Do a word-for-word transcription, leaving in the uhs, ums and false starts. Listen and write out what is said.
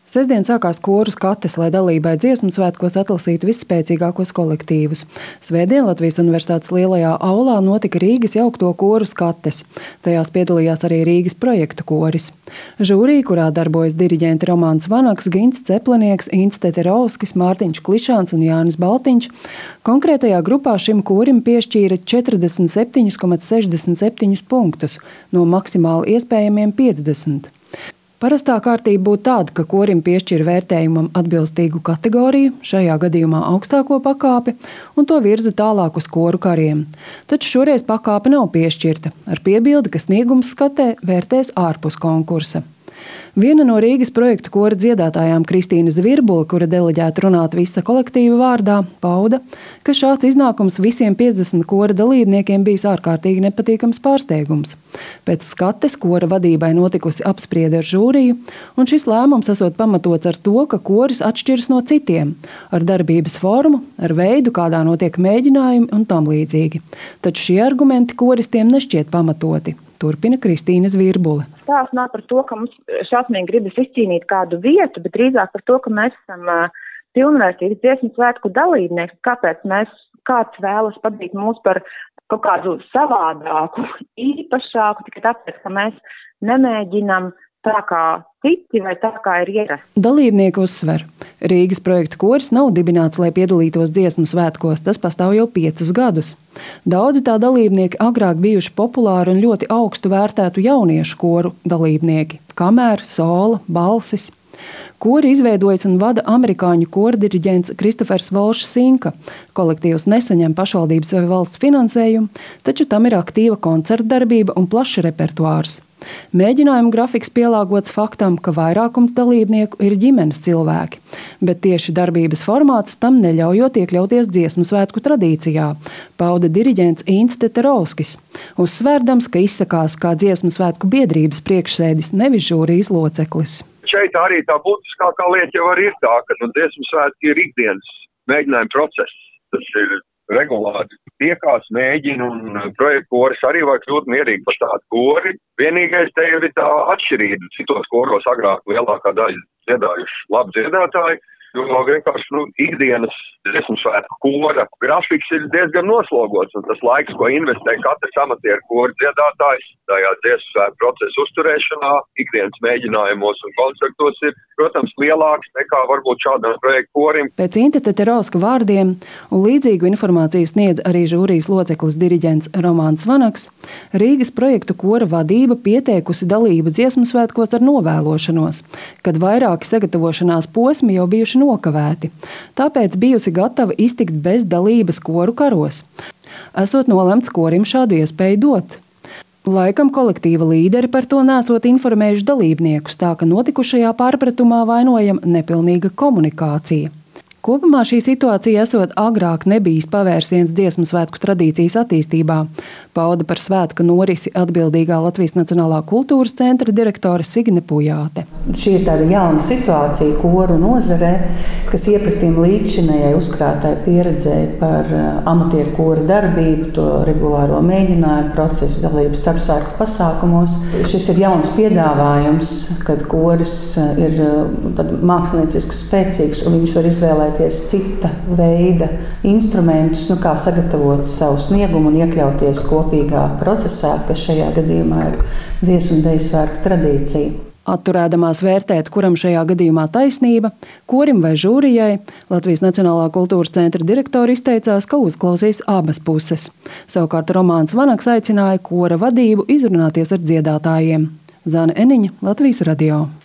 Sestdien sākās koru skates, lai dalībai dziesmu svētkos atlasītu visspēcīgākos kolektīvus. Svētdien Latvijas Universitātes lielajā aulā notika Rīgas jaukto koru skates. Tajās piedalījās arī Rīgas projektu koris. Žūrija, kurā darbojas diriģenti Romāns Vanaks, Gints Ceplinieks, Ints Teterovskis, Mārtiņš Klišāns un Jānis Baltiņš, konkrētajā grupā šim korim piešķīra četrdesmit septiņi komats sešdesmit septiņi punktus no maksimāli iespējamiem piecdesmit. Parastā kārtība būtu tāda, ka korim piešķir vērtējumam atbilstīgu kategoriju, šajā gadījumā augstāko pakāpi, un to virza tālāk uz koru kariem. Taču šoreiz pakāpe nav piešķirta, ar piebildi, ka sniegums skatē vērtēs ārpus konkursa. Viena no Rīgas projektu kora dziedātājām Kristīna Zvirbule, kura deleģēta runāt visa kolektīva vārdā, pauda, ka šāds iznākums visiem piecdesmit kora dalībniekiem bijis ārkārtīgi nepatīkams pārsteigums. Pēc skates kora vadībai notikusi apspriede ar žūriju, un šis lēmums esot pamatots ar to, ka koris atšķiras no citiem, ar darbības formu, ar veidu, kādā notiek mēģinājumi un tam līdzīgi. Taču šie argumenti koristiem nešķiet pamatoti. Turpina Kristīna Zvirbule. Tās nav par to, ka mums šausmīgi gribas izcīnīt kādu vietu, bet drīzāk par to, ka mēs esam uh, pilnvērtīgi dziesmu svētku dalībnieki. Kāpēc mēs kāds vēlas padarīt mūs par kaut kādu savādāku, īpašāku, tikai tāpēc, ka mēs nemēģinam tā kā citi vai tā kā ir ierasts. Dalībnieki uzsver. Rīgas projektu koris nav dibināts, lai piedalītos dziesmu svētkos, tas pastāv jau piecus gadus. Daudzi tā dalībnieki agrāk bijuši populāri un ļoti augstu vērtētu jauniešu koru dalībnieki – kamēr, sola, balsis. Kori izveidojas un vada amerikāņu kora diriģents Kristofers Volšs Sinka. Kolektīvs nesaņem pašvaldības vai valsts finansējumu, taču tam ir aktīva koncertdarbība un plašs repertuārs. Mēģinājuma grafiks pielāgots faktam, ka vairākums dalībnieku ir ģimenes cilvēki, bet tieši darbības formāts tam neļaujot iekļauties dziesmu svētku tradīcijā, pauda diriģents Ints Teterovskis, uzsvērdams, ka izsakās kā dziesmu svētku biedrības priekšsēdis, nevis žūrijas loceklis. Šeit arī tā būtiskākā lieta jau arī ir tā, ka nu, dziesmu svētki ir ikdienas mēģinājuma process. Tas ir regulāri tiekās, mēģina, un projektu koris arī var kļūt mierīgi par tādu kori. Vienīgais te ir tā atšķirība. Citos koros agrāk lielākā daļa dziedājuši labi dziedātāji, jo vienkārši nu, ikdienas dziesmu svētku kora grafiks ir diezgan noslogots, un tas laiks, ko investē katrs amatieru kora dziedātājs tajā dziesmu svētku procesu uzturēšanā, ikdienas mēģinājumos un koncertos ir, protams, lielāks nekā varbūt šādam projektu korim. Pēc Inta Teterovska vārdiem un līdzīgu informāciju sniedz arī žūrijas loceklis diriģents Romāns Vanaks, Rīgas projektu kora vadība pieteikusi dalību dziesmu svētkos ar novēlošanos, kad vairāki sagatavošanās posmi jau bijuši nokavēti. Tāpēc bijusi gatava iztikt bez dalības koru karos. Esot nolemts korim šādu iespēju dot. Laikam kolektīva līderi par to nesot informējuši dalībniekus, tā ka notikušajā pārpratumā vainojama nepilnīga komunikācija. Kopumā šī situācija esot agrāk nebijis pavērsiens dziesmu svētku tradīcijas attīstībā, pauda par svētku norisi atbildīgā Latvijas Nacionālā kultūras centra direktore Signe Pujāte. Šī ir tāda jauna situācija koru nozarē, kas iepratīm līdzinējai uzkrātai pieredzēja par amatieru kora darbību, to regulāro mēģinājumu procesu, dalību starpsvētku pasākumos. Šis ir jauns piedāvājums, kad koris ir mākslinieciski spēcīgs un viņš var izvēlēt cita veida instrumentus, nu kā sagatavot savu sniegumu un iekļauties kopīgā procesā, kas šajā gadījumā ir dziesmu deju svētku tradīcija. Atturēdamās vērtēt, kuram šajā gadījumā taisnība, korim vai žūrijai, Latvijas Nacionālā kultūras centra direktori izteicās, ka uzklausīs abas puses. Savukārt Romāns Vanaks aicināja kora vadību izrunāties ar dziedātājiem. Zane Eniņa, Latvijas radio.